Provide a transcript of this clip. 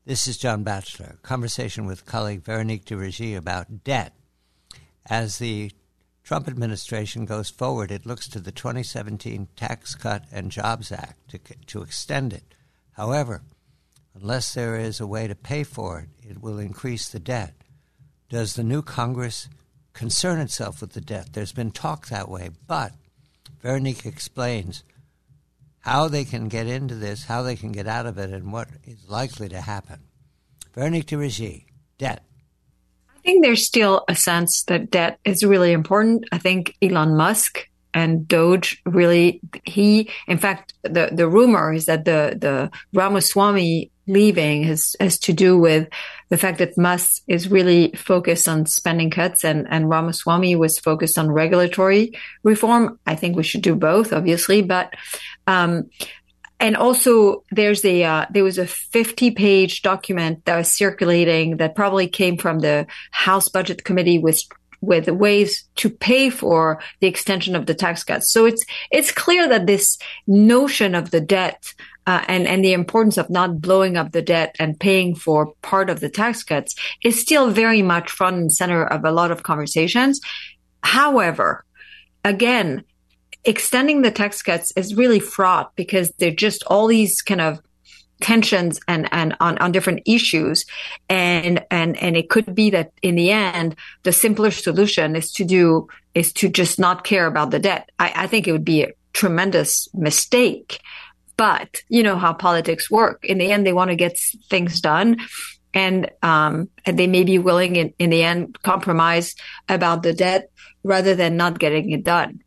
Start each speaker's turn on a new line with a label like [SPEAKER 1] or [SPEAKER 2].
[SPEAKER 1] This is John Batchelor, conversation with colleague Veronique de Rugy about debt. As the Trump administration goes forward, it looks to the 2017 Tax Cut and Jobs Act to extend it. However, unless there is a way to pay for it, it will increase the debt. Does the new Congress concern itself with the debt? There's been talk that way, but Veronique explains how they can get into this, how they can get out of it, and what is likely to happen. Veronique de Rugy, debt.
[SPEAKER 2] I think there's still a sense that debt is really important. I think Elon Musk and Doge really, in fact, the rumor is that the Ramaswamy leaving has to do with the fact that Musk is really focused on spending cuts and Ramaswamy was focused on regulatory reform. I think we should do both, obviously, but and also there was a 50-page document that was circulating that probably came from the House Budget Committee with ways to pay for the extension of the tax cuts. So it's clear that this notion of the debt and the importance of not blowing up the debt and paying for part of the tax cuts is still very much front and center of a lot of conversations. However, again, extending the tax cuts is really fraught because they're just all these kind of tensions and on different issues. And it could be that in the end, the simpler solution is to just not care about the debt. I think it would be a tremendous mistake, but you know how politics work. In the end, they want to get things done. And they may be willing in the end compromise about the debt rather than not getting it done.